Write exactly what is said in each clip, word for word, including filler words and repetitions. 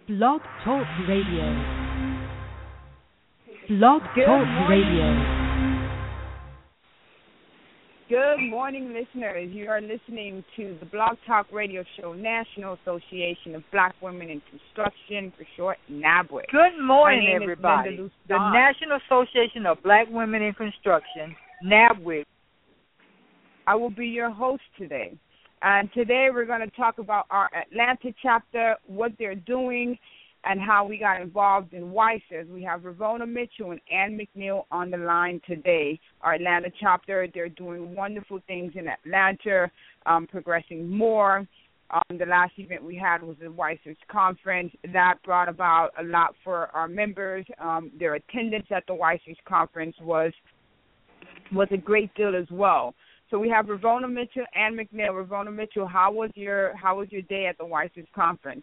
Blog Talk Radio. Blog Good Talk morning. Radio. Good morning, listeners. You are listening to the Blog Talk Radio Show, National Association of Black Women in Construction, for short, NABWIC. Good morning, My name everybody. Is Linda the Lustan. National Association of Black Women in Construction, NABWIC. I will be your host today. And today we're going to talk about our Atlanta chapter, what they're doing, and how we got involved in WISERS. We have Ravona Mitchell and Ann McNeil on the line today. Our Atlanta chapter, they're doing wonderful things in Atlanta, um, progressing more. Um, the last event we had was the WISERS conference. That brought about a lot for our members. Um, their attendance at the WISERS conference was was a great deal as well. So we have Ravona Mitchell and McNeil. Ravona Mitchell, how was your how was your day at the WISERS conference?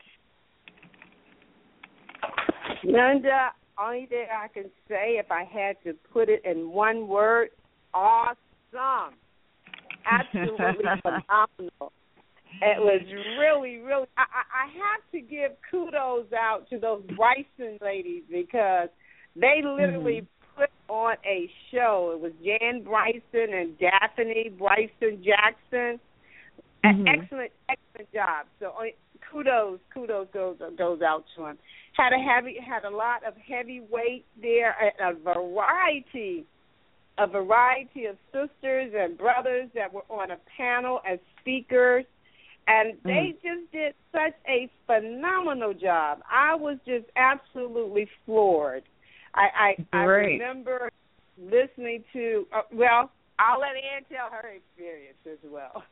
Linda, only thing I can say, if I had to put it in one word, awesome. Absolutely phenomenal. It was really, really, I, I I have to give kudos out to those Bryson ladies because they literally mm-hmm. put on a show. It was Jan Bryson and Daphne Bryson Jackson. An mm-hmm. excellent, excellent job. So uh, kudos, kudos goes goes out to them. Had a heavy, had a lot of heavyweight there, a, a variety, a variety of sisters and brothers that were on a panel as speakers, and they mm. just did such a phenomenal job. I was just absolutely floored. I I, I remember listening to. Uh, well, I'll let Ann tell her experience as well.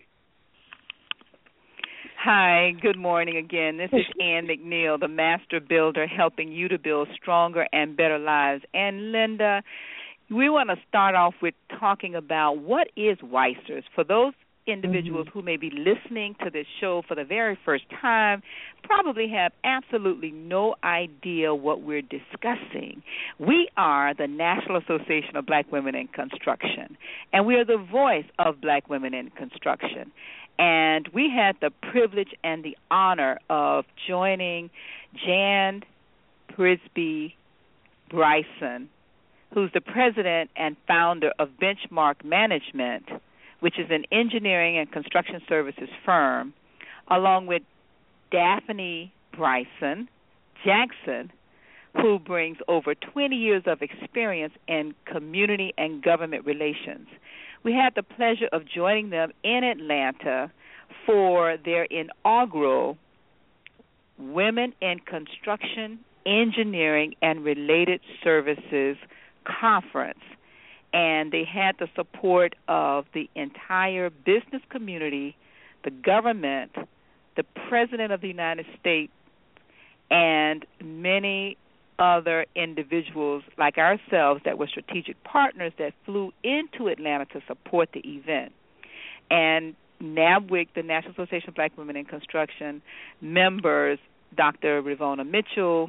Hi, good morning again. This is Ann McNeil, the Master Builder, helping you to build stronger and better lives. And Linda, we want to start off with talking about what is WISERS. For those individuals mm-hmm. who may be listening to this show for the very first time, probably have absolutely no idea what we're discussing. We are the National Association of Black Women in Construction, and we are the voice of Black women in construction. And we had the privilege and the honor of joining Jan Prisby Bryson, who's the president and founder of Benchmark Management, which is an engineering and construction services firm, along with Daphne Bryson Jackson, who brings over twenty years of experience in community and government relations. We had the pleasure of joining them in Atlanta for their inaugural Women in Construction, Engineering, and Related Services Conference. And they had the support of the entire business community, the government, the President of the United States, and many other individuals like ourselves that were strategic partners that flew into Atlanta to support the event. And NABWIC, the National Association of Black Women in Construction, members Doctor Ravona Mitchell,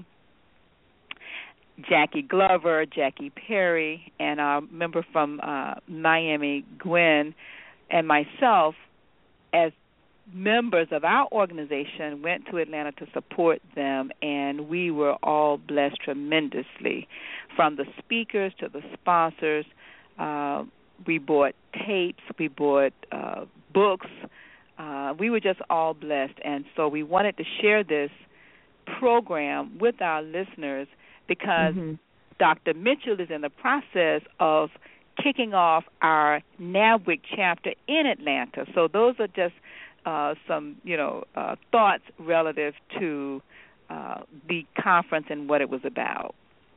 Jackie Glover, Jackie Perry, and our member from uh, Miami, Gwen, and myself, as members of our organization, went to Atlanta to support them, and we were all blessed tremendously. From the speakers to the sponsors, uh, we bought tapes, we bought uh, books. Uh, we were just all blessed, and so we wanted to share this program with our listeners because mm-hmm. Doctor Mitchell is in the process of kicking off our NABWIC chapter in Atlanta. So those are just Uh, some, you know, uh, thoughts relative to uh, the conference and what it was about.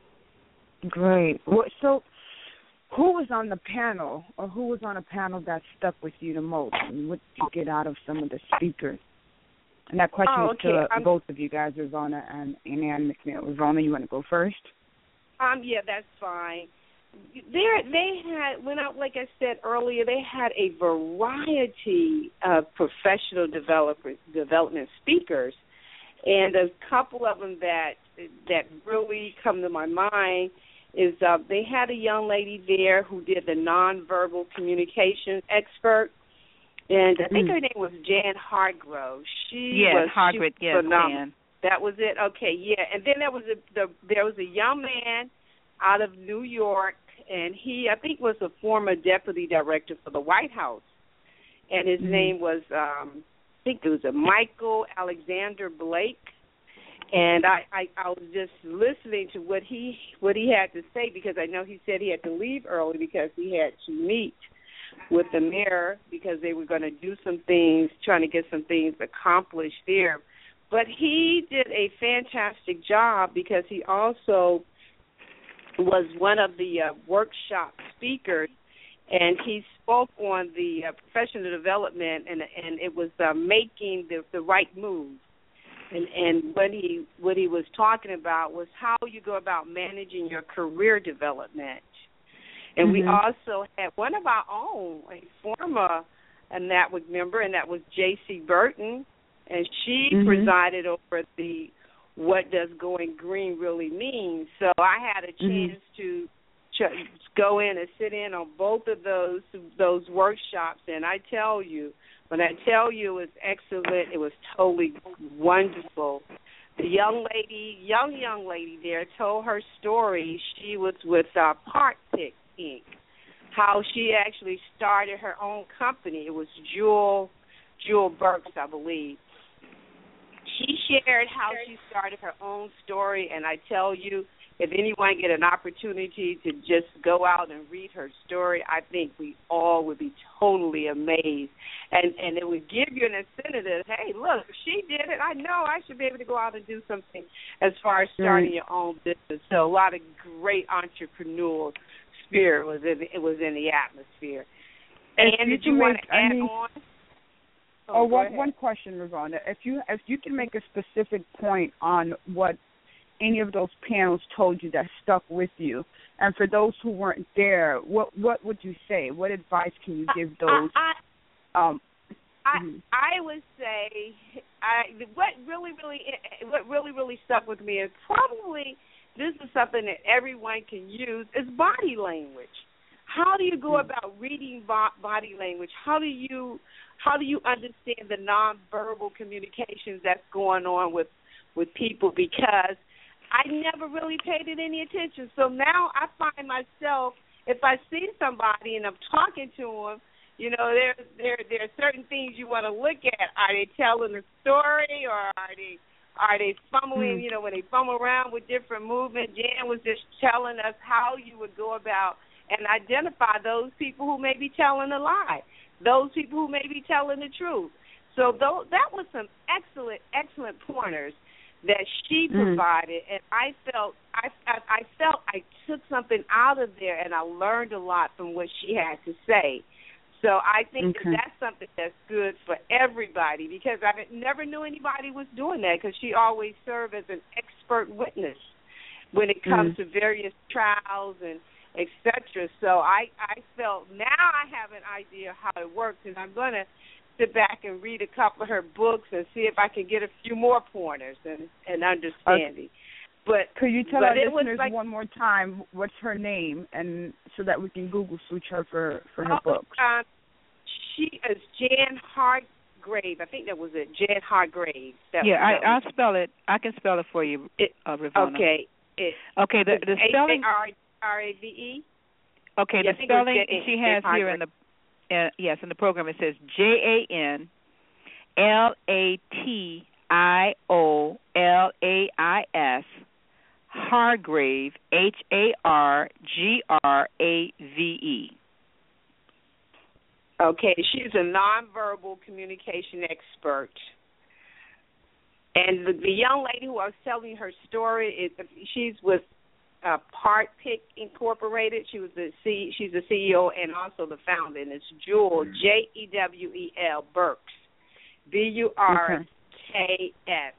Great. Well, so who was on the panel, or who was on a panel that stuck with you the most? And what did you get out of some of the speakers? And that question oh, is okay. to um, both of you guys, Ravona and, and Ann McNeil. Ravona, you want to go first? Um, yeah, that's fine. There, they had, when I, like I said earlier, they had a variety of professional developers, development speakers, and a couple of them that that really come to my mind is uh, they had a young lady there who did the nonverbal communication expert, and I think mm. her name was Jan Hargrove. She yes, was Hargrove, yes, phenomenal. Jan. That was it. Okay, yeah. And then there was a the, there was a young man out of New York, and he I think was a former deputy director for the White House, and his mm-hmm. name was um, I think it was a Michael Alexander Blake. And I, I, I was just listening to what he what he had to say, because I know he said he had to leave early because he had to meet with the mayor because they were going to do some things, trying to get some things accomplished there. But he did a fantastic job because he also was one of the uh, workshop speakers, and he spoke on the uh, professional development, and and it was uh, making the, the right move. And, and what he what he was talking about was how you go about managing your career development. And mm-hmm. we also had one of our own, a former a network member, and that was J C Burton, and she mm-hmm. presided over the What Does Going Green Really Mean. So I had a chance mm-hmm. to ch- go in and sit in on both of those those workshops, and I tell you, when I tell you it was excellent, it was totally wonderful. The young lady, young, young lady there told her story. She was with uh, Park Pick, Incorporated, how she actually started her own company. It was Jewel, Jewel Burks, I believe. She shared how she started her own story, and I tell you, if anyone get an opportunity to just go out and read her story, I think we all would be totally amazed. And and it would give you an incentive, hey, look, if she did it, I know I should be able to go out and do something as far as starting your own business. So a lot of great entrepreneurial spirit was in, it was in the atmosphere. And, and did you want to add mean, on? Oh, oh one, one question, Ravonna. If you, if you can make a specific point on what any of those panels told you that stuck with you, and for those who weren't there, what what would you say? What advice can you give those? I, I, um, I, mm-hmm. I would say, I, what really, really, what really, really stuck with me is probably this is something that everyone can use is body language. How do you go mm-hmm. about reading body language? How do you how do you understand the nonverbal communications that's going on with with people? Because I never really paid it any attention. So now I find myself, if I see somebody and I'm talking to them, you know, there there there are certain things you want to look at. Are they telling a story, or are they are they fumbling? Mm. You know, when they fumble around with different movement. Jan was just telling us how you would go about and identify those people who may be telling a lie, those people who may be telling the truth. So though, that was some excellent, excellent pointers that she provided, mm. and I felt I, I I felt I took something out of there, and I learned a lot from what she had to say. So I think okay. that that's something that's good for everybody, because I never knew anybody was doing that, because she always served as an expert witness when it comes mm. to various trials and et cetera. So I, I felt now I have an idea how it works, and I'm going to sit back and read a couple of her books and see if I can get a few more pointers and, and understanding. Okay. But could you tell our listeners like, one more time what's her name, and so that we can Google search her for, for her oh, books? Um, she is Jan Hargrave. I think that was it, Jan Hargrave. That yeah, was, I, I'll spell it. I can spell it for you, it, uh, Ravonna. Okay. It, okay, the, the spelling. R A V E. Okay, yeah, the spelling she has here in the uh, yes in the program, it says J A N L A T I O L A I S Hargrave, H A R G R A V E. Okay, she's a nonverbal communication expert. And the, the young lady who I was telling her story, is she's with uh, Park Pick Incorporated. She was the C, she's the C E O and also the founder. And it's Jewel, J E W E L Burks, B U R K S.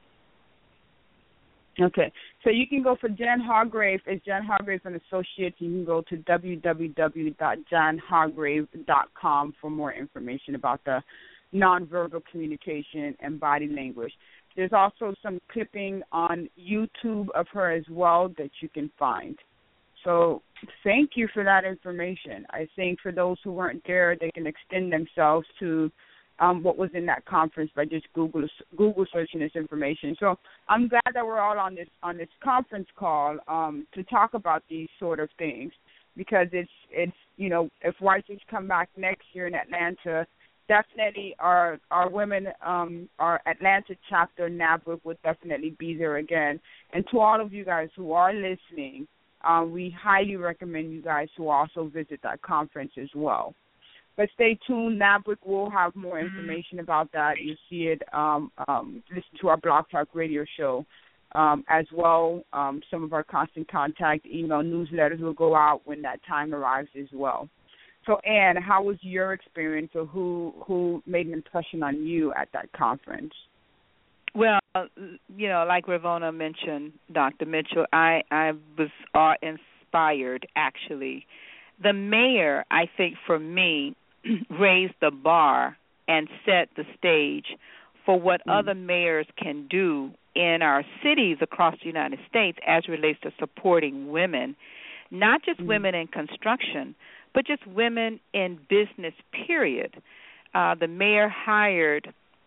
Okay, so you can go for Jan Hargrave. It's Jan Hargrave and Associates. You can go to w w w dot jan hargrave dot com for more information about the nonverbal communication and body language. There's also some clipping on YouTube of her as well that you can find. So thank you for that information. I think for those who weren't there, they can extend themselves to um, what was in that conference by just Google Google searching this information. So I'm glad that we're all on this on this conference call um, to talk about these sort of things, because it's it's you know, if White Chicks come back next year in Atlanta, definitely our our women, um, our Atlanta chapter NABWIC would definitely be there again. And to all of you guys who are listening, um, we highly recommend you guys to also visit that conference as well. But stay tuned. NABWIC will have more information about that. You see it. Um, um, listen to our Blog Talk Radio show um, as well. Um, some of our constant contact email newsletters will go out when that time arrives as well. So, Ann, how was your experience, or who who made an impression on you at that conference? Well, you know, like Ravona mentioned, Doctor Mitchell, I, I was awe-inspired, actually. The mayor, I think, for me, raised the bar and set the stage for what mm. other mayors can do in our cities across the United States as it relates to supporting women, not just mm. women in construction, but just women in business, period. Uh, the mayor hired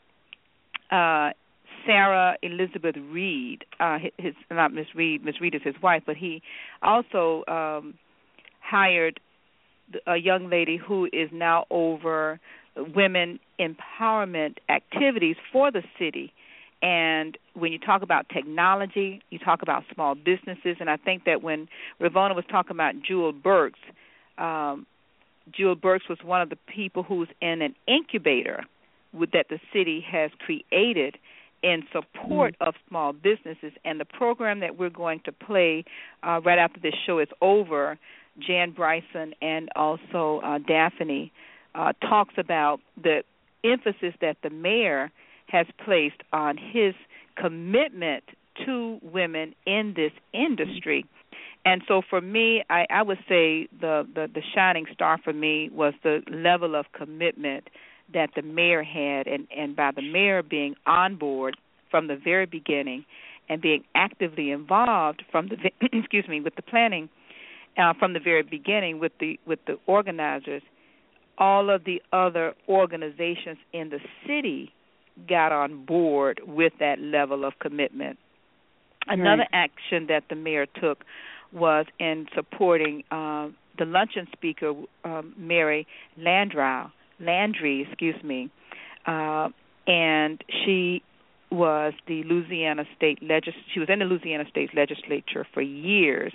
uh, Sarah Elizabeth Reed, uh, his, not Miss Reed, Miss Reed is his wife, but he also um, hired a young lady who is now over women empowerment activities for the city. And when you talk about technology, you talk about small businesses, and I think that when Ravona was talking about Jewel Burks, um, Jewel Burks was one of the people who's in an incubator with, that the city has created in support mm. of small businesses. And the program that we're going to play uh, right after this show is over, Jan Bryson and also uh, Daphne uh, talks about the emphasis that the mayor has placed on his commitment to women in this industry. And so for me, I, I would say the, the, the shining star for me was the level of commitment that the mayor had, and, and by the mayor being on board from the very beginning and being actively involved from the excuse me with the planning uh, from the very beginning with the with the organizers, all of the other organizations in the city got on board with that level of commitment. Another right. action that the mayor took was in supporting uh, the luncheon speaker, um, Mary Landrieu, Landry, excuse me, uh, and she was the Louisiana State legis- She was in the Louisiana State Legislature for years,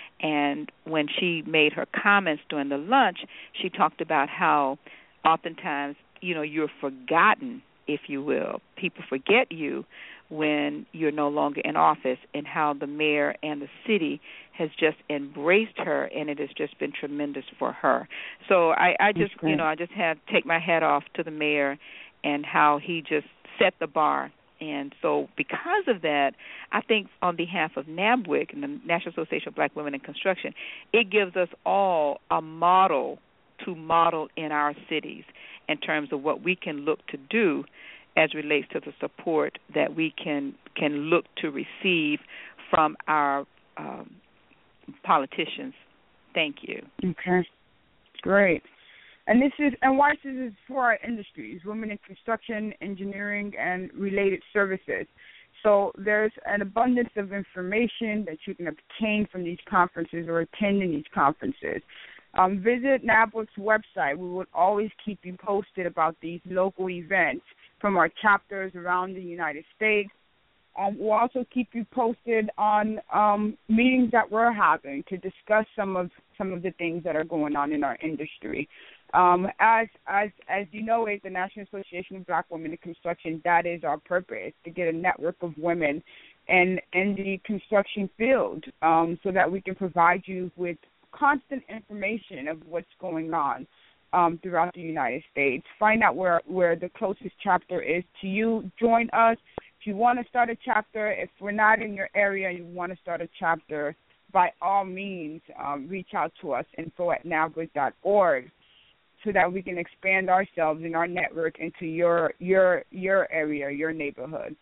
and when she made her comments during the lunch, she talked about how oftentimes, you know, you're forgotten, if you will. People forget you when you're no longer in office, and how the mayor and the city has just embraced her, and it has just been tremendous for her. So I, I just, you know, I just have to take my hat off to the mayor and how he just set the bar. And so because of that, I think on behalf of NABWIC and the National Association of Black Women in Construction, it gives us all a model to model in our cities in terms of what we can look to do as relates to the support that we can can look to receive from our um, politicians. Thank you. Okay, great. And this is and why this is for our industries, women in construction, engineering, and related services. So there's an abundance of information that you can obtain from these conferences or attending these conferences. Um, visit NABWIC's website. We will always keep you posted about these local events from our chapters around the United States. Um, we'll also keep you posted on um, meetings that we're having to discuss some of some of the things that are going on in our industry. Um, as as as you know, it's the National Association of Black Women in Construction. That is our purpose, to get a network of women in in the construction field, um, so that we can provide you with constant information of what's going on um, throughout the United States. Find out where, where the closest chapter is to you. Join us. If you want to start a chapter, if we're not in your area and you want to start a chapter, by all means, um, reach out to us, info at nabwic dot org, so that we can expand ourselves and our network into your your your area, your neighborhood.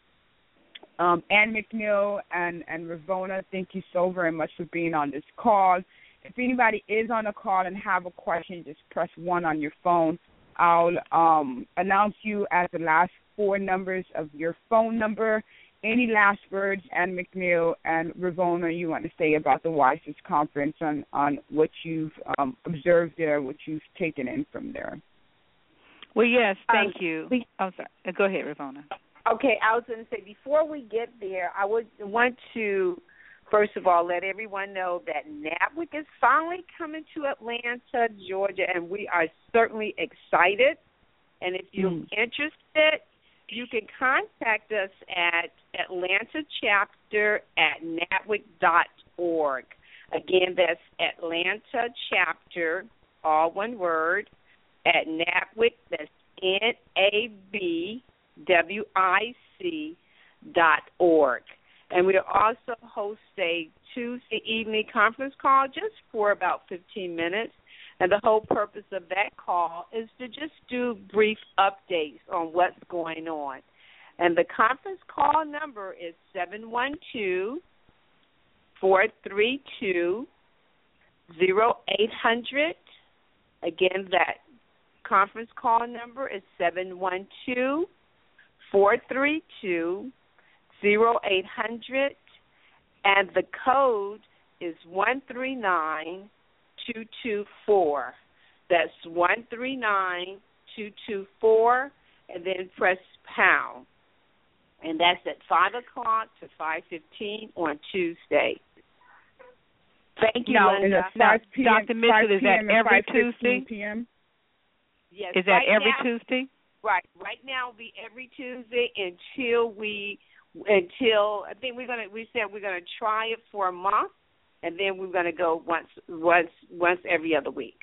Um, Ann McNeil and, and Ravona, thank you so very much for being on this call. If anybody is on a call and have a question, just press one on your phone. I'll um, announce you as the last four numbers of your phone number. Any last words, Ann McNeil and Ravona, you want to say about the WISERS Conference on, on what you've um, observed there, what you've taken in from there? Well, yes, thank um, you. We, I'm sorry. Go ahead, Ravona. Okay, I was going to say, before we get there, I would want to, first of all, let everyone know that NABWIC is finally coming to Atlanta, Georgia, and we are certainly excited. And if you're mm. interested, you can contact us at Atlanta Chapter at nabwic dot org. Again, that's Atlanta Chapter, all one word, at NABWIC, that's N A B W I C dot org. And we'll also host a Tuesday evening conference call just for about fifteen minutes. And the whole purpose of that call is to just do brief updates on what's going on. And the conference call number is seven one two, four three two, zero eight hundred. Again, that conference call number is seven one two, four three two, zero eight hundred. And the code is one three nine two two four. That's one three nine two two four, and then press pound. And that's at five o'clock to five fifteen on Tuesday. Thank you, now, Linda. Now, Doctor Mitchell, is that every Tuesday? P M? Yes. Is that right every now, Tuesday? Right. Right now it'll be every Tuesday until we, until, I think we're going to, we said we're going to try it for a month. And then we're going to go once, once, once every other week.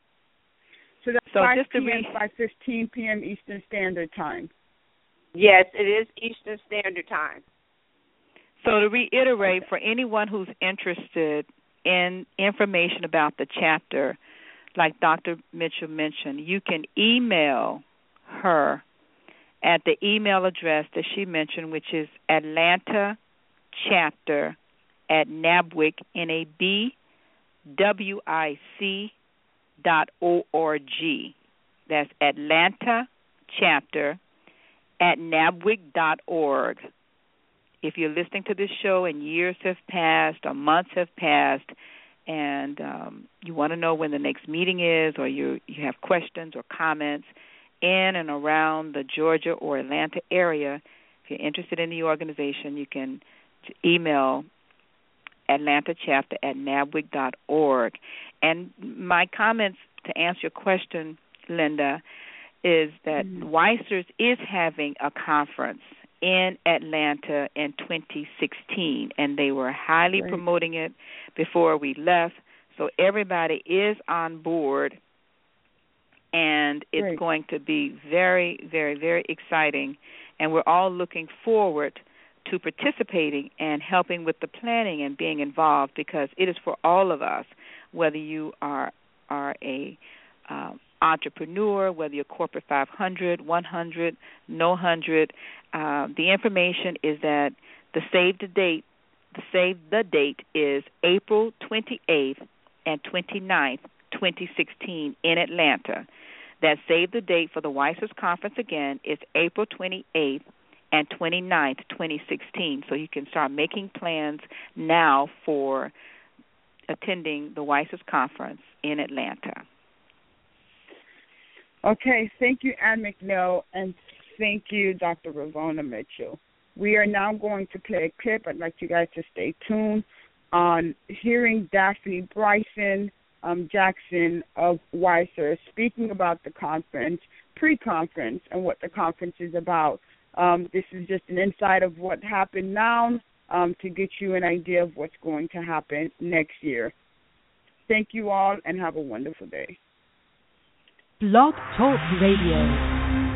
So that's so five just to p.m., re- five fifteen p.m. Eastern Standard Time. Yes, it is Eastern Standard Time. So to reiterate, for anyone who's interested in information about the chapter, like Doctor Mitchell mentioned, you can email her at the email address that she mentioned, which is Atlanta Chapter at NABWIC, N A B W I C dot O R G. That's Atlanta Chapter at NABWIC dot org. If you're listening to this show and years have passed or months have passed and um, you want to know when the next meeting is, or you you have questions or comments in and around the Georgia or Atlanta area, if you're interested in the organization, you can email Atlanta Chapter at NABWIC dot org. And my comments to answer your question, Linda, is that mm-hmm. WISERS is having a conference in Atlanta in twenty sixteen, and they were highly right. promoting it before we left. So everybody is on board, and it's right. going to be very, very, very exciting. And we're all looking forward to participating and helping with the planning and being involved, because it is for all of us, whether you are are a um, entrepreneur, whether you're corporate five hundred, one hundred, no one hundred. Uh, the information is that the save the date, the save the date is April twenty-eighth and twenty-ninth, twenty sixteen in Atlanta. That save the date for the WISERS conference again is April twenty-eighth and twenty-ninth, twenty sixteen. So you can start making plans now for attending the WISERS conference in Atlanta. Okay, thank you, Ann McNeil, and thank you, Doctor Ravona Mitchell. We are now going to play a clip. I'd like you guys to stay tuned on hearing Daphne Bryson um, Jackson of WISERS speaking about the conference, pre-conference, and what the conference is about. Um, this is just an insight of what happened now um, to get you an idea of what's going to happen next year. Thank you all, and have a wonderful day. Blog Talk Radio.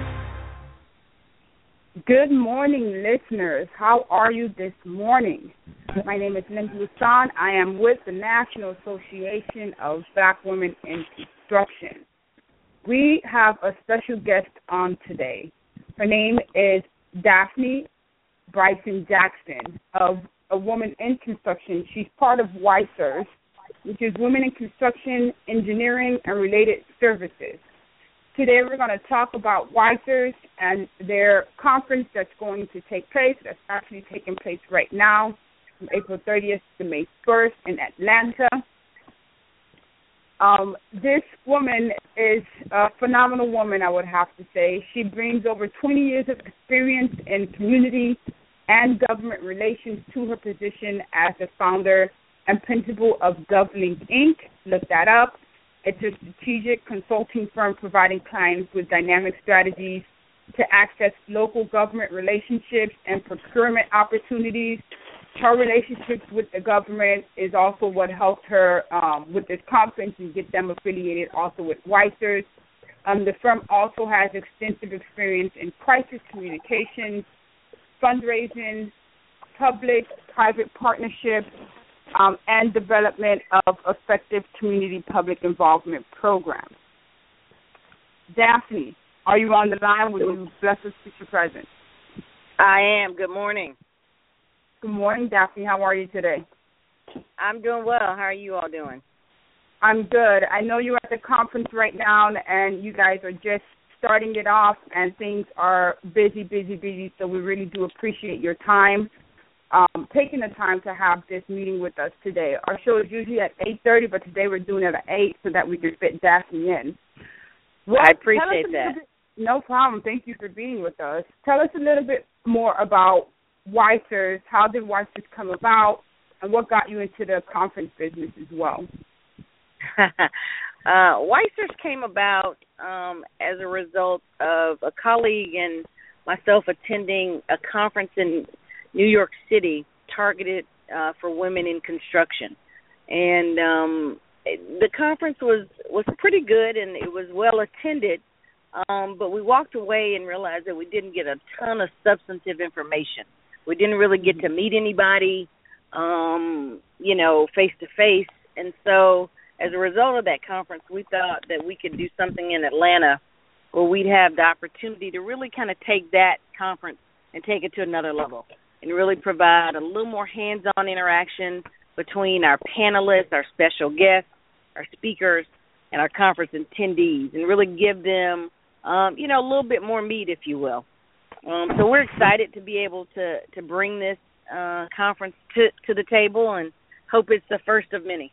Good morning, listeners. How are you this morning? My name is Lindsay Lussan. I am with the National Association of Black Women in Construction. We have a special guest on today. Her name is Daphne Bryson Jackson, of a Woman in Construction. She's part of WISERS, which is Women in Construction, Engineering, and Related Services. Today we're going to talk about WISERS and their conference that's going to take place. That's actually taking place right now from April thirtieth to May first in Atlanta. Um, this woman is a phenomenal woman, I would have to say. She brings over twenty years of experience in community and government relations to her position as the founder and principal of GovLink, Incorporated. Look that up. It's a strategic consulting firm providing clients with dynamic strategies to access local government relationships and procurement opportunities. Her relationships with the government is also what helped her um, with this conference and get them affiliated also with WISERS. Um, the firm also has extensive experience in crisis communications, fundraising, public-private partnerships, um, and development of effective community public involvement programs. Daphne, are you on the line? Would you bless us with your presence? I am. Good morning. Good morning, Daphne. How are you today? I'm doing well. How are you all doing? I'm good. I know you're at the conference right now, and you guys are just starting it off, and things are busy, busy, busy, so we really do appreciate your time, um, taking the time to have this meeting with us today. Our show is usually at eight thirty, but today we're doing it at eight so that we can fit Daphne in. Well, I appreciate that. Bit, no problem. Thank you for being with us. Tell us a little bit more about WISERS. How did WISERS come about, and what got you into the conference business as well? uh, WISERS came about um, as a result of a colleague and myself attending a conference in New York City targeted uh, for women in construction. And um, the conference was, was pretty good, and it was well attended, um, but we walked away and realized that we didn't get a ton of substantive information. We didn't really get to meet anybody, um, you know, face-to-face. And so as a result of that conference, we thought that we could do something in Atlanta where we'd have the opportunity to really kind of take that conference and take it to another level and really provide a little more hands-on interaction between our panelists, our special guests, our speakers, and our conference attendees, and really give them, um, you know, a little bit more meat, if you will. Um, so we're excited to be able to, to bring this uh, conference to, to the table and hope it's the first of many.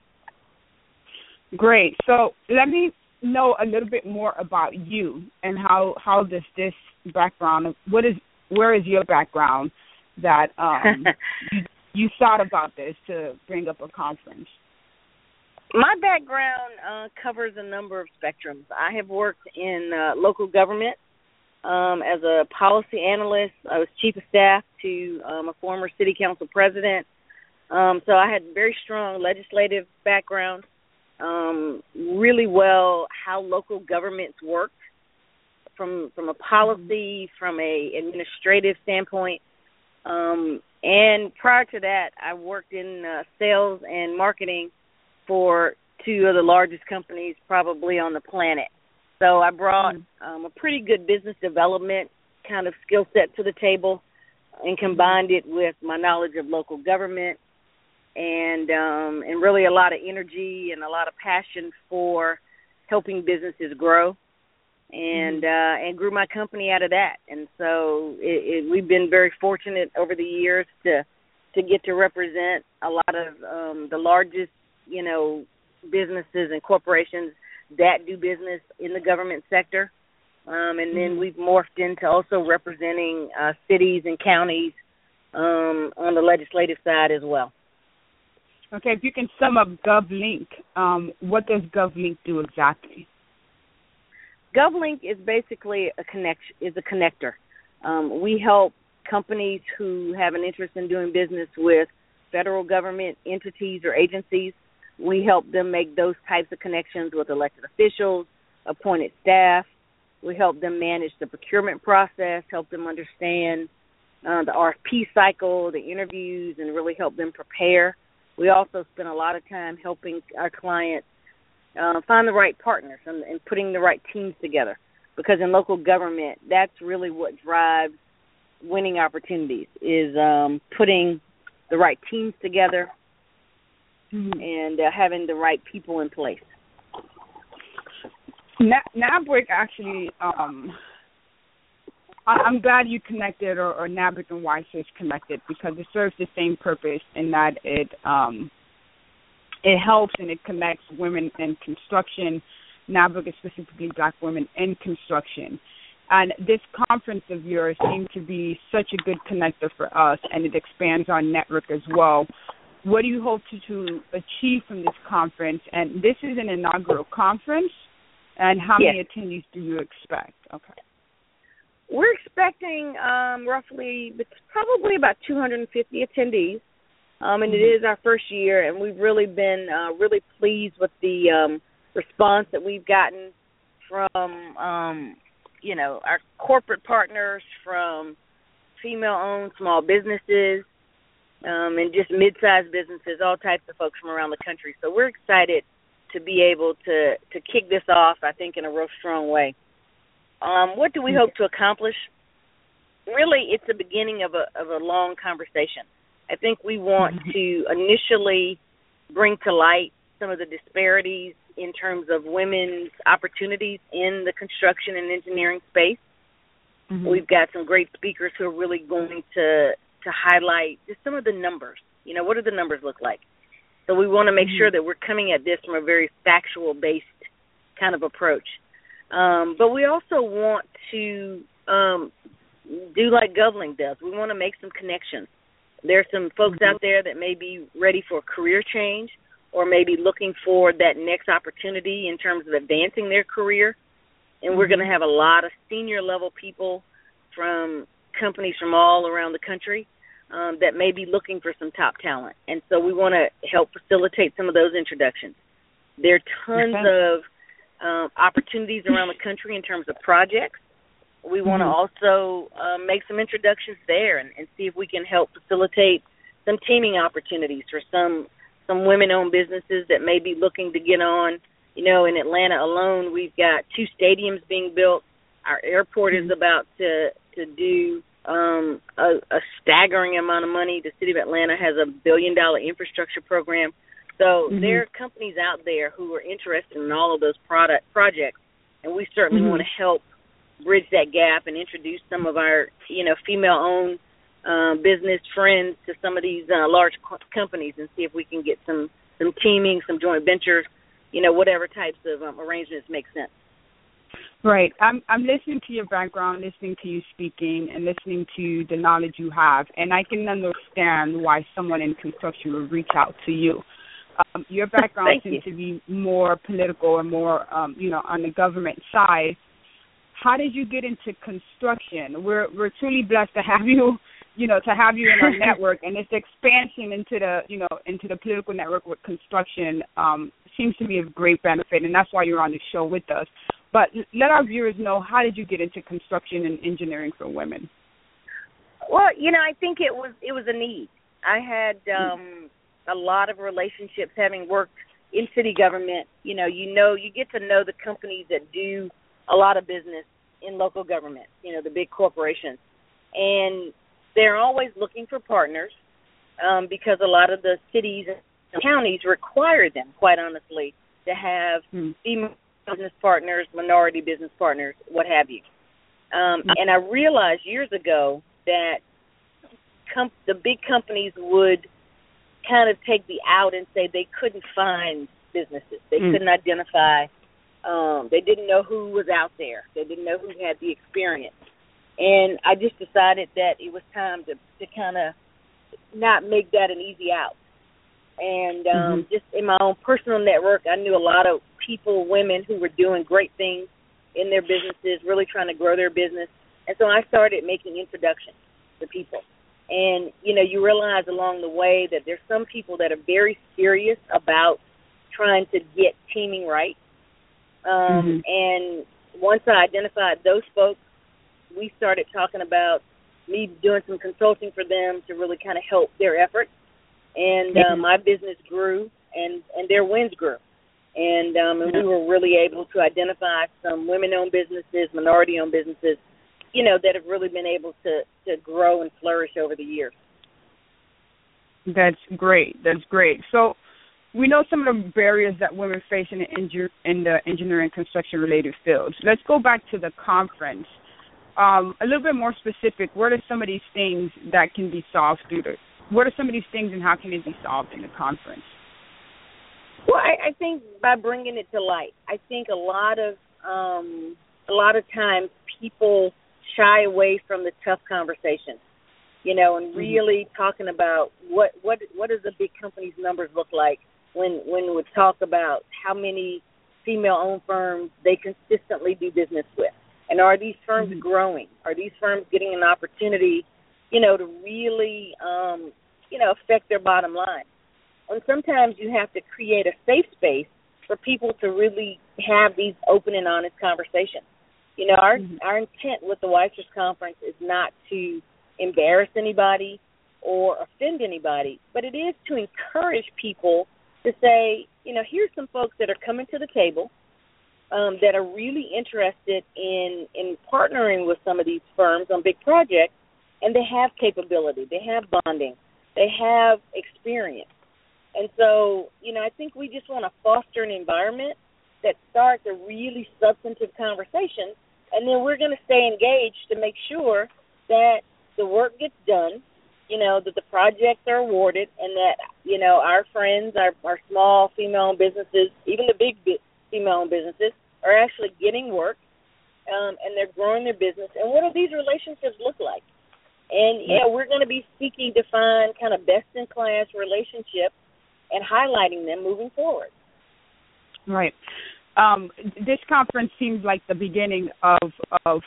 Great. So let me know a little bit more about you and how, how does this background, what is, where is your background that um, you, you thought about this to bring up a conference? My background uh, covers a number of spectrums. I have worked in uh, local government um, as a policy analyst. I was chief of staff to um, a former city council president. Um, so I had very strong legislative background, um, really well how local governments work from from a policy, from a administrative standpoint. Um, and prior to that, I worked in uh, sales and marketing for two of the largest companies probably on the planet. So I brought um, a pretty good business development kind of skill set to the table and combined it with my knowledge of local government and um, and really a lot of energy and a lot of passion for helping businesses grow, and uh, and grew my company out of that. And so it, it, we've been very fortunate over the years to to get to represent a lot of um, the largest, you know, businesses and corporations that do business in the government sector. Um, and then we've morphed into also representing uh, cities and counties um, on the legislative side as well. Okay, if you can sum up GovLink, um, what does GovLink do exactly? GovLink is basically a connect is a connector. Um, we help companies who have an interest in doing business with federal government entities or agencies. We help them make those types of connections with elected officials, appointed staff. We help them manage the procurement process, help them understand uh, the R F P cycle, the interviews, and really help them prepare. We also spend a lot of time helping our clients uh, find the right partners and, and putting the right teams together, because in local government, that's really what drives winning opportunities, is um, putting the right teams together mm-hmm. and uh, having the right people in place. NABWIC actually, um, I, I'm glad you connected, or, or NABWIC and WISERS connected, because it serves the same purpose in that it um, it helps and it connects women in construction. NABWIC is specifically Black women in construction. And this conference of yours seemed to be such a good connector for us, and it expands our network as well. What do you hope to, to achieve from this conference? And this is an inaugural conference, and how yes. many attendees do you expect? Okay. We're expecting um, roughly, it's probably about two hundred fifty attendees, um, and mm-hmm. it is our first year, and we've really been uh, really pleased with the um, response that we've gotten from um, you know, our corporate partners, from female-owned small businesses, um, and just mid-sized businesses, all types of folks from around the country. So we're excited to be able to, to kick this off, I think, in a real strong way. Um, what do we hope to accomplish? Really, it's the beginning of a of a long conversation. I think we want to initially bring to light some of the disparities in terms of women's opportunities in the construction and engineering space. Mm-hmm. We've got some great speakers who are really going to to highlight just some of the numbers. You know, what do the numbers look like? So we want to make mm-hmm. sure that we're coming at this from a very factual-based kind of approach. Um, but we also want to um, do like Govling does. We want to make some connections. There are some folks mm-hmm. out there that may be ready for career change, or maybe looking for that next opportunity in terms of advancing their career. And mm-hmm. we're going to have a lot of senior-level people from companies from all around the country um, that may be looking for some top talent. And so we want to help facilitate some of those introductions. There are tons okay. of um, opportunities around the country in terms of projects. We want to mm-hmm. also uh, make some introductions there and, and see if we can help facilitate some teaming opportunities for some some women-owned businesses that may be looking to get on. You know, in Atlanta alone, we've got two stadiums being built. Our airport mm-hmm. is about to to do um, a, a staggering amount of money. The city of Atlanta has a billion-dollar infrastructure program. So mm-hmm. there are companies out there who are interested in all of those product projects, and we certainly mm-hmm. want to help bridge that gap and introduce some of our, you know, female-owned Uh, business friends to some of these uh, large co- companies and see if we can get some, some teaming, some joint ventures, you know, whatever types of um, arrangements make sense. Right. I'm I'm listening to your background, listening to you speaking, and listening to the knowledge you have, and I can understand why someone in construction would reach out to you. Um, your background seems to be more political and more, um, you know, on the government side. How did you get into construction? We're we're truly blessed to have you. you know, to have you in our network, and this expansion into the, you know, into the political network with construction um, seems to be of great benefit, and that's why you're on the show with us. But let our viewers know, how did you get into construction and engineering for women? Well, you know, I think it was it was a need. I had um, a lot of relationships having worked in city government. You know, you know, you get to know the companies that do a lot of business in local government, you know, the big corporations. And they're always looking for partners um, because a lot of the cities and counties require them, quite honestly, to have mm. female business partners, minority business partners, what have you. Um, mm. And I realized years ago that com- the big companies would kind of take the out and say they couldn't find businesses. They mm. couldn't identify. Um, they didn't know who was out there. They didn't know who had the experience. And I just decided that it was time to, to kind of not make that an easy out. And um, mm-hmm. just in my own personal network, I knew a lot of people, women, who were doing great things in their businesses, really trying to grow their business. And so I started making introductions to people. And, you know, you realize along the way that there's some people that are very serious about trying to get teaming right. Um, mm-hmm. And once I identified those folks, we started talking about me doing some consulting for them to really kind of help their efforts. And uh, my business grew, and, and their wins grew. And, um, and we were really able to identify some women-owned businesses, minority-owned businesses, you know, that have really been able to, to grow and flourish over the years. That's great. That's great. So we know some of the barriers that women face in the, inju- in the engineering construction related fields. Let's go back to the conference. Um, a little bit more specific, what are some of these things that can be solved through the, what are some of these things and how can it be solved in the conference? Well, I, I think by bringing it to light. I think a lot of um, a lot of times people shy away from the tough conversations, you know, and really mm-hmm. talking about what what what does a big company's numbers look like when when we talk about how many female-owned firms they consistently do business with. And are these firms mm-hmm. growing? Are these firms getting an opportunity, you know, to really, um, you know, affect their bottom line? And sometimes you have to create a safe space for people to really have these open and honest conversations. You know, our mm-hmm. our intent with the WISERS Conference is not to embarrass anybody or offend anybody, but it is to encourage people to say, you know, here's some folks that are coming to the table, Um, that are really interested in, in partnering with some of these firms on big projects, and they have capability, they have bonding, they have experience. And so, you know, I think we just want to foster an environment that starts a really substantive conversation, and then we're going to stay engaged to make sure that the work gets done, you know, that the projects are awarded, and that, you know, our friends, our, our small female-owned businesses, even the big bit, female-owned businesses are actually getting work, um, and they're growing their business. And what do these relationships look like? And, yeah, we're going to be seeking to find kind of best-in-class relationships and highlighting them moving forward. Right. Um, this conference seems like the beginning of of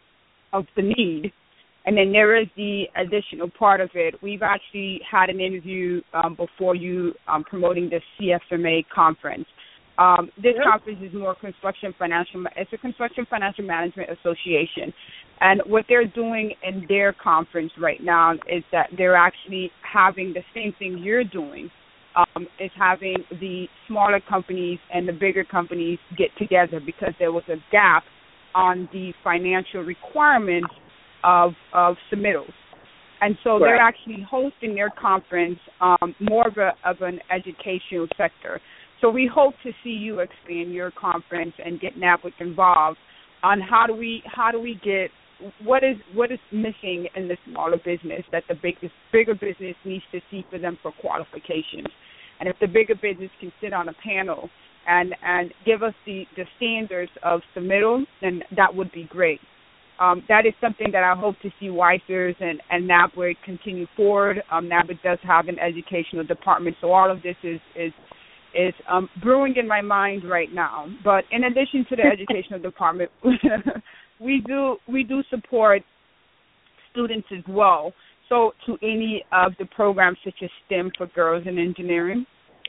of the need, and then there is the additional part of it. We've actually had an interview um, before you um, promoting the C F M A conference. Um, this yeah. conference is more construction financial. It's a construction financial management association, and what they're doing in their conference right now is that they're actually having the same thing you're doing. Um, is having the smaller companies and the bigger companies get together because there was a gap on the financial requirements of of submittals. And so right. they're actually hosting their conference um, more of, a, of an educational sector. So we hope to see you expand your conference and get NABWIC involved on how do we how do we get what is what is missing in the smaller business that the biggest bigger business needs to see for them for qualifications. And if the bigger business can sit on a panel and, and give us the, the standards of submittal, then that would be great. Um, that is something that I hope to see WISERS and, and NABWIC continue forward. Um, NABWIC does have an educational department, so all of this is is is um, brewing in my mind right now. But in addition to the educational department, we do we do support students as well. So to any of the programs such as STEM for Girls in Engineering?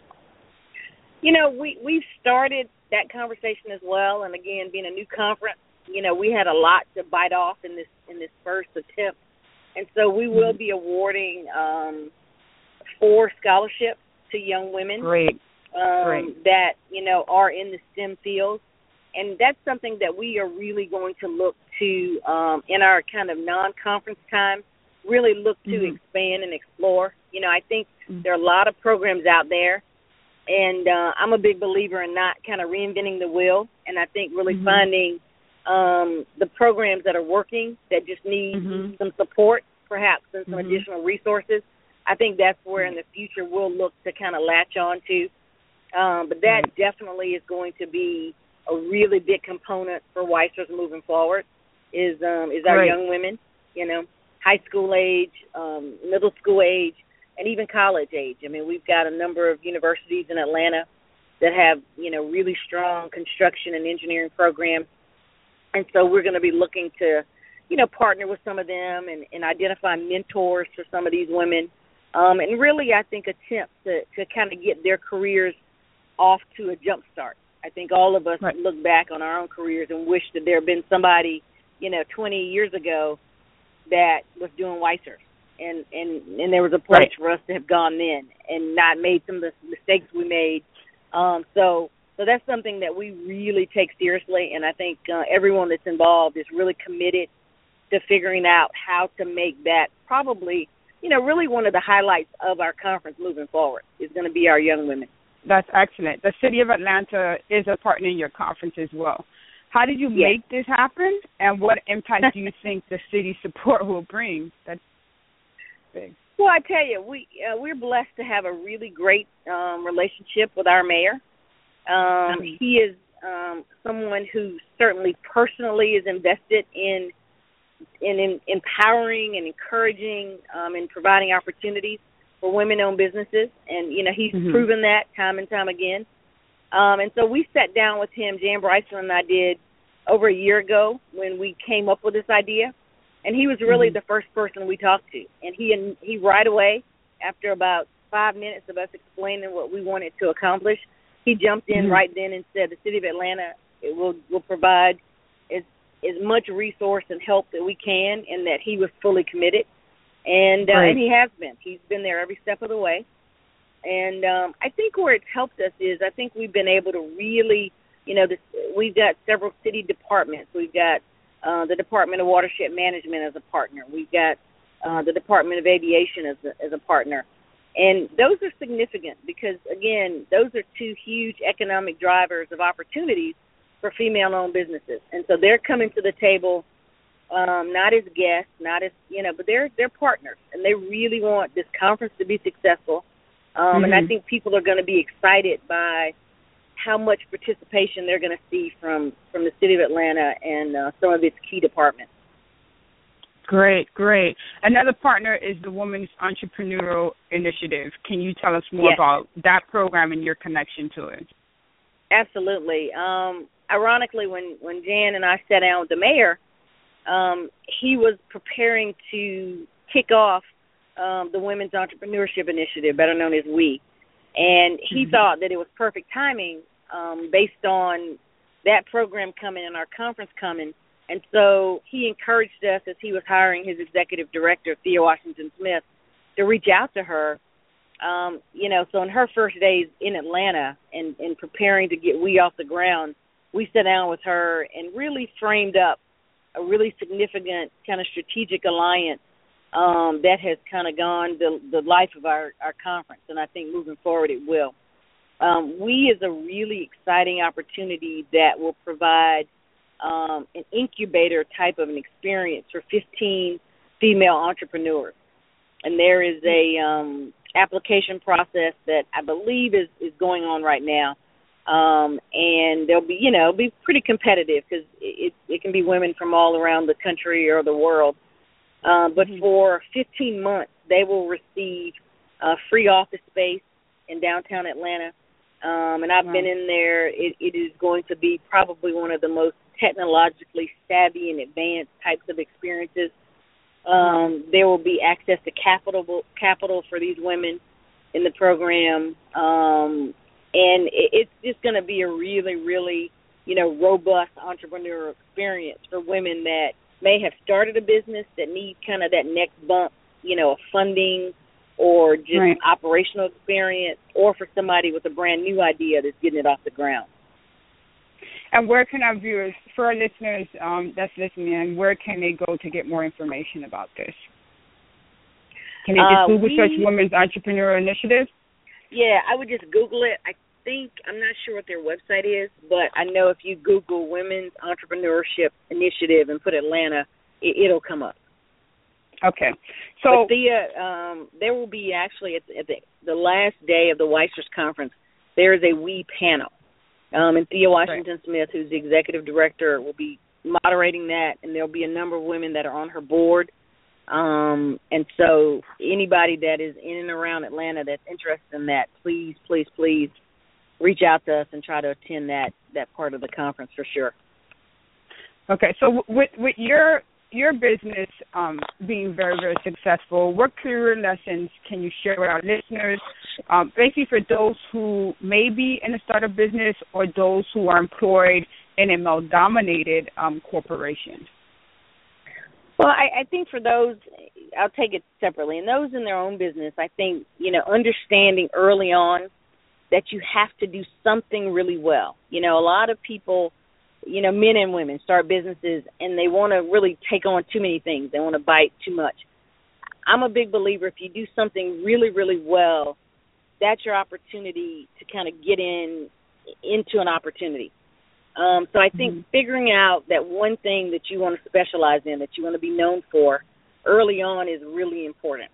You know, we, we've started that conversation as well. And, again, being a new conference, you know, we had a lot to bite off in this in this first attempt. And so we will be awarding um, four scholarships to young women. Great. Um, Great. That, you know, are in the STEM fields. And that's something that we are really going to look to um, in our kind of non-conference time, really look to mm-hmm. expand and explore. You know, I think mm-hmm. there are a lot of programs out there, and uh, I'm a big believer in not kind of reinventing the wheel, and I think really mm-hmm. finding um, the programs that are working that just need mm-hmm. some support, perhaps, and some mm-hmm. additional resources. I think that's where in the future we'll look to kind of latch on to. Um, but that mm-hmm. definitely is going to be a really big component for WISERS moving forward is um, is our right. young women, you know, high school age, um, middle school age, and even college age. I mean, we've got a number of universities in Atlanta that have, you know, really strong construction and engineering programs. And so we're going to be looking to, you know, partner with some of them and, and identify mentors for some of these women. Um, and really, I think, attempt to, to kind of get their careers off to a jump start. I think all of us right. look back on our own careers and wish that there had been somebody, you know, twenty years ago that was doing WISERS. And, and, and there was a place right. for us to have gone then and not made some of the mistakes we made. Um, so so that's something that we really take seriously, and I think uh, everyone that's involved is really committed to figuring out how to make that probably, you know, really one of the highlights of our conference moving forward is going to be our young women. That's excellent. The City of Atlanta is a partner in your conference as well. How did you yes. make this happen, and what impact do you think the city support will bring? That's big. Well, I tell you, we uh, we're blessed to have a really great um, relationship with our mayor. Um, mm-hmm. He is um, someone who certainly personally is invested in in, in empowering and encouraging um, and providing opportunities for women-owned businesses, and you know he's mm-hmm. proven that time and time again. Um, and so we sat down with him, Jan Bryson and I did, over a year ago when we came up with this idea. And he was really mm-hmm. the first person we talked to. And he and he right away, after about five minutes of us explaining what we wanted to accomplish, he jumped in mm-hmm. right then and said the City of Atlanta it will will provide as as much resource and help that we can, and that he was fully committed. And, uh, right. and he has been. He's been there every step of the way. And um, I think where it's helped us is I think we've been able to really, you know, this, we've got several city departments. We've got uh, the Department of Watershed Management as a partner. We've got uh, the Department of Aviation as a, as a partner. And those are significant because, again, those are two huge economic drivers of opportunities for female-owned businesses. And so they're coming to the table um, not as guests, not as, you know, but they're they're partners. And they really want this conference to be successful. Um, mm-hmm. And I think people are going to be excited by how much participation they're going to see from, from the City of Atlanta and uh, some of its key departments. Great, great. Another partner is the Women's Entrepreneurial Initiative. Can you tell us more yes. about that program and your connection to it? Absolutely. Um, ironically, when, when Jan and I sat down with the mayor, um, he was preparing to kick off um, the Women's Entrepreneurship Initiative, better known as WE. And he mm-hmm. thought that it was perfect timing um, based on that program coming and our conference coming. And so he encouraged us as he was hiring his executive director, Thea Washington Smith, to reach out to her. Um, you know, so in her first days in Atlanta and, and preparing to get WE off the ground, we sat down with her and really framed up a really significant kind of strategic alliance um, that has kind of gone the, the life of our, our conference. And I think moving forward it will. Um, WE is a really exciting opportunity that will provide Um, an incubator type of an experience for fifteen female entrepreneurs. And there is a um, application process that I believe is, is going on right now. Um, and there'll be, you know, it'll be pretty competitive because it, it can be women from all around the country or the world. Um, but mm-hmm. for fifteen months, they will receive uh, free office space in downtown Atlanta. Um, and I've wow. been in there. It, it is going to be probably one of the most technologically savvy and advanced types of experiences. Um, there will be access to capital capital for these women in the program. Um, and it, it's just going to be a really, really, you know, robust entrepreneurial experience for women that may have started a business that need kind of that next bump, you know, of funding or just right. operational experience, or for somebody with a brand new idea that's getting it off the ground. And where can our viewers, for our listeners um, that's listening in, where can they go to get more information about this? Can they just uh, Google we, search Women's Entrepreneurial Initiative? Yeah, I would just Google it. I think, I'm not sure what their website is, but I know if you Google Women's Entrepreneurship Initiative and put Atlanta, it, it'll come up. Okay. So but Thea, um, there will be actually at, the, at the, the last day of the Weissers Conference, there is a WE panel. Um, and Thea Washington right. Smith, who's the executive director, will be moderating that, and there'll be a number of women that are on her board. Um, and so anybody that is in and around Atlanta that's interested in that, please, please, please reach out to us and try to attend that, that part of the conference for sure. Okay, so with, with your your business um, being very, very successful, what career lessons can you share with our listeners, um, basically for those who may be in a startup business or those who are employed in a male-dominated um, corporation? Well, I, I think for those, I'll take it separately. And those in their own business, I think, you know, understanding early on that you have to do something really well. You know, a lot of people, you know, men and women start businesses and they want to really take on too many things. They want to bite too much. I'm a big believer if you do something really, really well, that's your opportunity to kind of get in into an opportunity. Um, so I think mm-hmm. figuring out that one thing that you want to specialize in, that you want to be known for early on is really important.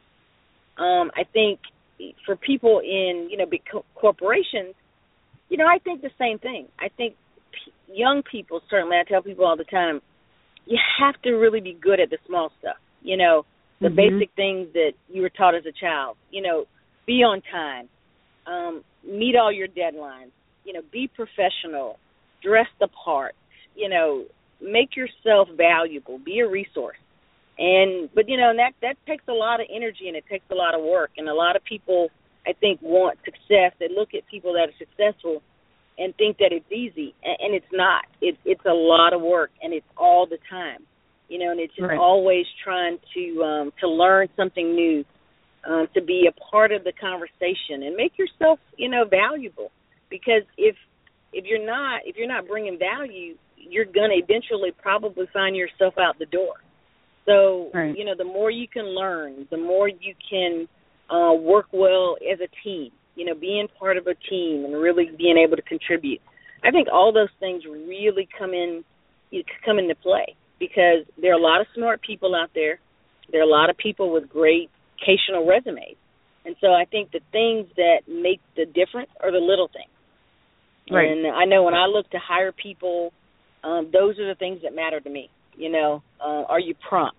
Um, I think for people in, you know, big co- corporations, you know, I think the same thing. I think p- young people, certainly, I tell people all the time, you have to really be good at the small stuff, you know, the mm-hmm. basic things that you were taught as a child, you know, be on time, um, meet all your deadlines, you know, be professional, dress the part, you know, make yourself valuable, be a resource. And, but, you know, and that, that takes a lot of energy and it takes a lot of work. And a lot of people, I think, want success. They look at people that are successful and think that it's easy. And, and it's not. It, it's a lot of work and it's all the time. You know, and it's just right. always trying to um, to learn something new, um, to be a part of the conversation and make yourself, you know, valuable. Because if if you're not if you're not bringing value, you're going to eventually probably find yourself out the door. So, right. you know, the more you can learn, the more you can uh, work well as a team, you know, being part of a team and really being able to contribute. I think all those things really come in come into play because there are a lot of smart people out there. There are a lot of people with great vocational resumes. And so I think the things that make the difference are the little things. Right. And I know when I look to hire people, um, those are the things that matter to me. You know, uh, are you prompt?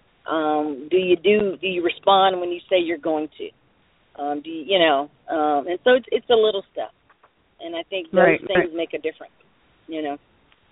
Um, do you do do you respond when you say you're going to? Um, do you, you know? Um, and so it's it's the little stuff, and I think those right, things right. make a difference. You know.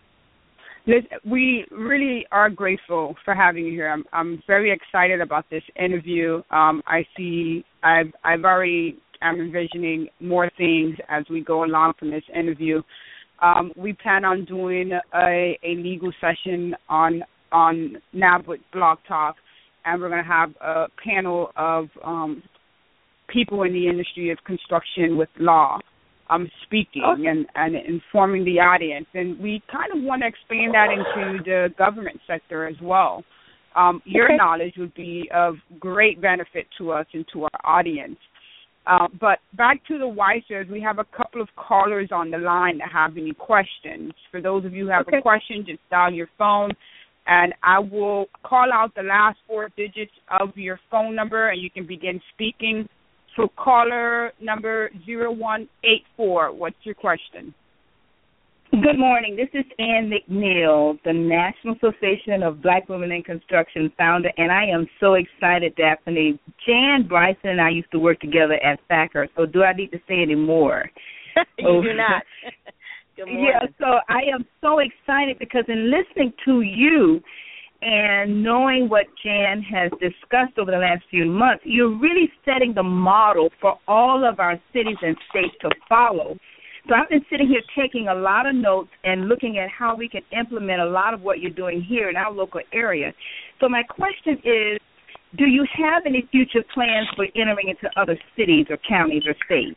Liz, we really are grateful for having you here. I'm I'm very excited about this interview. Um, I see I've I've already I'm envisioning more things as we go along from this interview. Um, we plan on doing a, a legal session on on NABWIC Blog Talk, and we're going to have a panel of um, people in the industry of construction with law um, speaking okay. and, and informing the audience. And we kind of want to expand that into the government sector as well. Um, your okay. knowledge would be of great benefit to us and to our audience. Uh, but back to the WISERs, we have a couple of callers on the line that have any questions. For those of you who have okay. a question, just dial your phone, and I will call out the last four digits of your phone number, and you can begin speaking. So caller number zero one eight four, what's your question? Good morning. This is Ann McNeil, the National Association of Black Women in Construction founder, and I am so excited, Daphne. Jan Bryson and I used to work together at F A C R, so do I need to say any more? You oh. do not. Good morning. Yeah, so I am so excited because in listening to you and knowing what Jan has discussed over the last few months, you're really setting the model for all of our cities and states to follow. So I've been sitting here taking a lot of notes and looking at how we can implement a lot of what you're doing here in our local area. So my question is, do you have any future plans for entering into other cities or counties or states?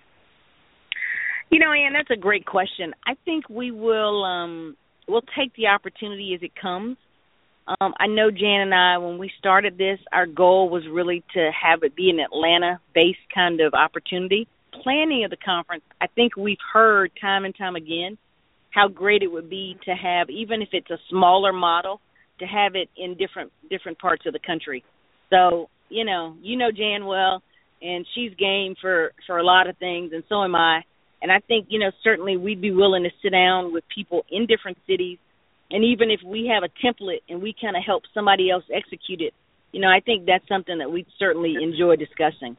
You know, Ann, that's a great question. I think we will um, we'll take the opportunity as it comes. Um, I know Jan and I, when we started this, our goal was really to have it be an Atlanta-based kind of opportunity. Planning of the conference, I think we've heard time and time again how great it would be to have, even if it's a smaller model, to have it in different different parts of the country. So, you know, you know Jan well, and she's game for, for a lot of things, and so am I. And I think, you know, certainly we'd be willing to sit down with people in different cities, and even if we have a template and we kind of help somebody else execute it, you know, I think that's something that we'd certainly enjoy discussing.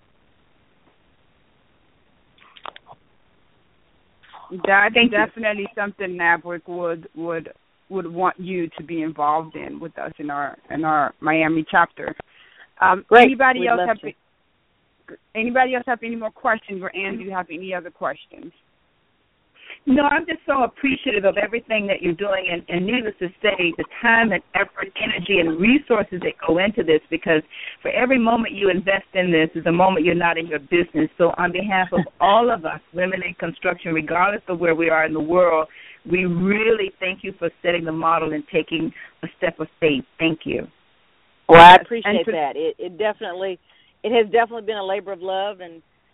That's Thank definitely you. something NABWIC would would would want you to be involved in with us in our in our Miami chapter. Um, Great. Anybody We'd else love have to. anybody else have any more questions, or Ann, do you have any other questions? No, I'm just so appreciative of everything that you're doing, and, and needless to say, the time and effort, energy, and resources that go into this, because for every moment you invest in this is a moment you're not in your business. So on behalf of all of us, women in construction, regardless of where we are in the world, we really thank you for setting the model and taking a step of faith. Thank you. Well, I appreciate to, that. It, it definitely, it has definitely been a labor of love, and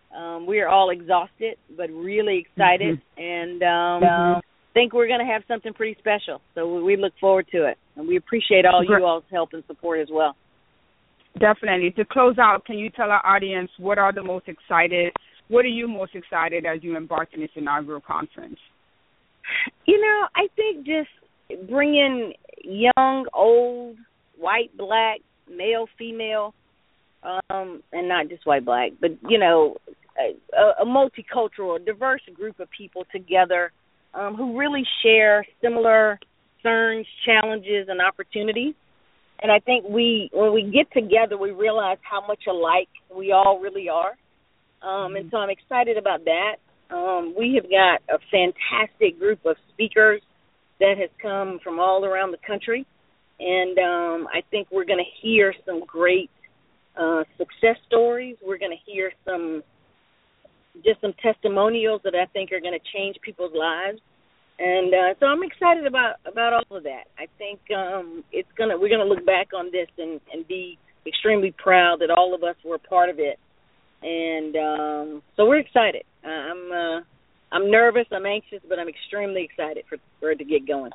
Um, we are all exhausted, but really excited, mm-hmm. and um, mm-hmm. think we're going to have something pretty special. So we look forward to it, and we appreciate all you all's help and support as well. Definitely. To close out, can you tell our audience what are the most excited, what are you most excited as you embark on this inaugural conference? You know, I think just bringing young, old, white, black, male, female, um, and not just white, black, but, you know, a, a multicultural, diverse group of people together um, who really share similar concerns, challenges, and opportunities. And I think we, when we get together, we realize how much alike we all really are. Um, and so I'm excited about that. Um, we have got a fantastic group of speakers that has come from all around the country. And um, I think we're going to hear some great uh, success stories. We're going to hear some, just some testimonials that I think are going to change people's lives. And uh, so I'm excited about, about all of that. I think um, it's gonna we're gonna look back on this and, and be extremely proud that all of us were a part of it. And um, so we're excited. Uh, I'm uh, I'm nervous, I'm anxious, but I'm extremely excited for, for it to get going.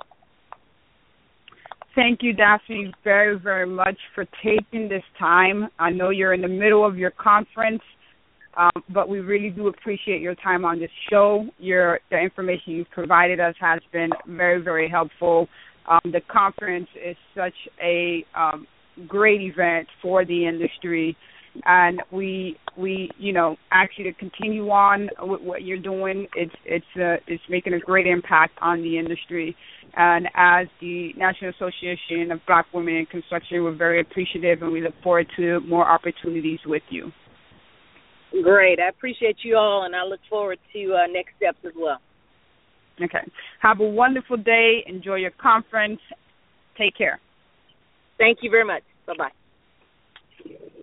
Thank you, Daphne, very, very much for taking this time. I know you're in the middle of your conference, um, but we really do appreciate your time on this show. Your the information you've provided us has been very, very helpful. Um, the conference is such a um, great event for the industry. And we, we, you know, ask you to continue on with what you're doing. It's, it's, uh, it's making a great impact on the industry. And as the National Association of Black Women in Construction, we're very appreciative, and we look forward to more opportunities with you. Great. I appreciate you all, and I look forward to uh, next steps as well. Okay. Have a wonderful day. Enjoy your conference. Take care. Thank you very much. Bye-bye.